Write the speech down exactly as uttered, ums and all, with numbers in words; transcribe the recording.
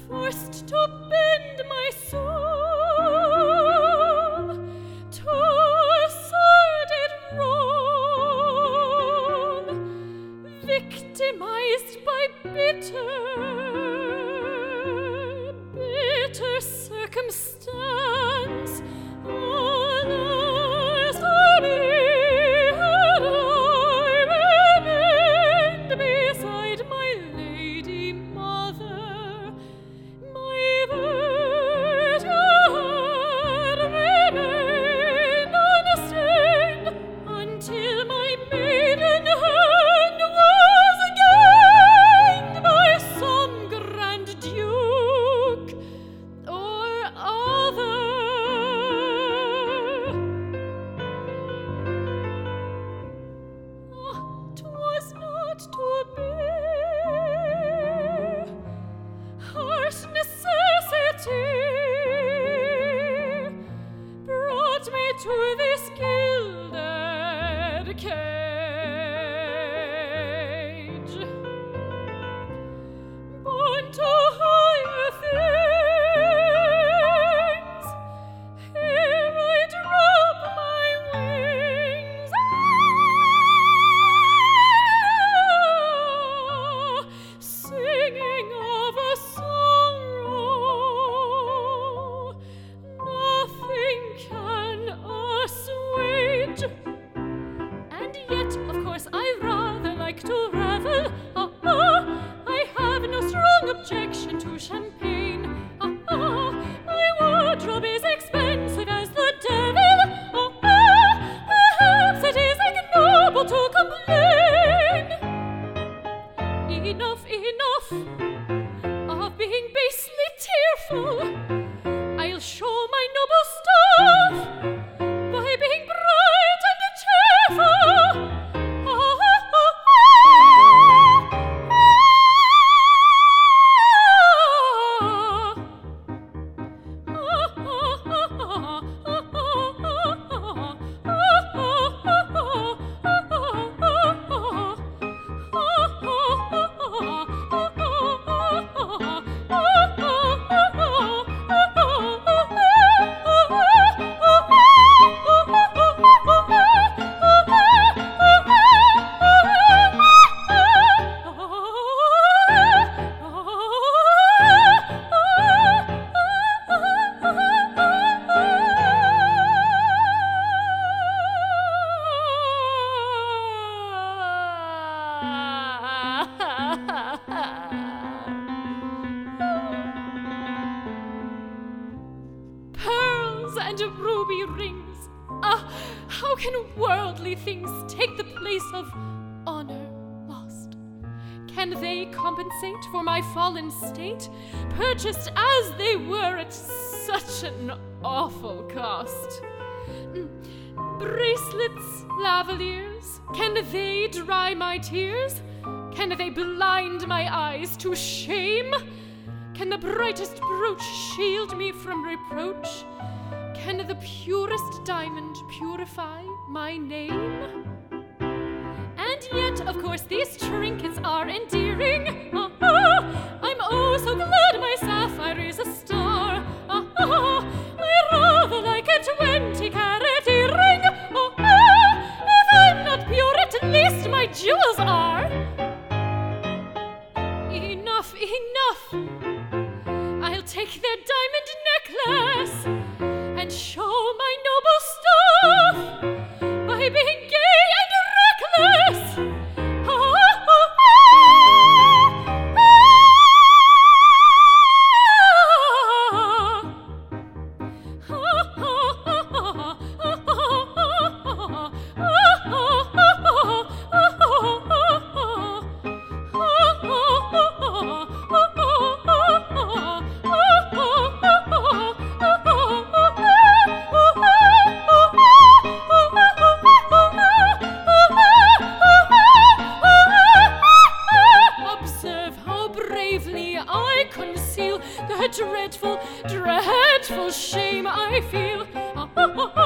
forced to bend my soul to sordid role, victimized by bitter, bitter circumstance. Alas, for me, and I remained beside my lady mother. My virgin remained unstained until my maiden hand was gained by some grand duke or other. Ah, 'twas not to be. Harsh necessity brought me to this gilded cage, born to higher things. Here I drop my wings, ah, singing of a sorrow nothing can assuage. And yet, of course, I rather like to revel. Ah, ah, I have no strong objection to champagne. Ah, ah, my wardrobe is expensive as the devil. Ah, ah, perhaps it is ignoble to complain. Enough, enough of being basely tearful. I'll show my noble stuff by being bright and cheerful. Ah, ah, ah, pearls and ruby rings. Ah, how can worldly things take the place of honor lost? Can they compensate for my fallen state, purchased as they were at such an awful cost? Mm. Bracelets, lavaliers, can they dry my tears? Can they blind my eyes to shame? Can the brightest brooch shield me from reproach? Can the purest diamond purify my name? And yet, of course, these trinkets are endearing. Ah, ah, I'm oh so glad my sapphire is a star. Ah, ah, I rather like a twenty-carat earring. Ah, ah, if I'm not pure, at least my jewels are. Enough, enough. I'll take their diamond necklace and show my noble stuff by being gay and reckless. Ah, ah, ah, dreadful, dreadful shame I feel. Ah, ah, ah,